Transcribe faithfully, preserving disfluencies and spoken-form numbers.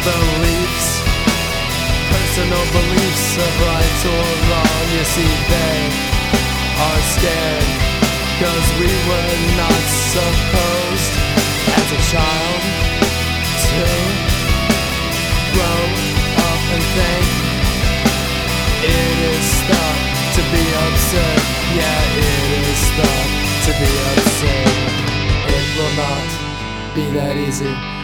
beliefs, personal beliefs of right or wrong. You see, they are scared, cause we were not supposed as a child to grow up and think it is thought to be absurd. Yeah, it is thought to be absurd. It will not be that easy